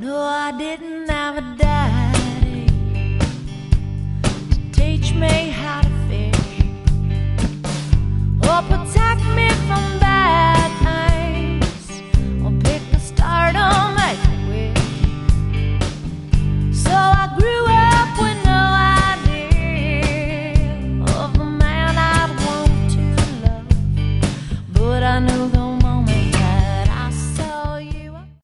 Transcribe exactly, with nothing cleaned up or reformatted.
No, I didn't have a daddy to teach me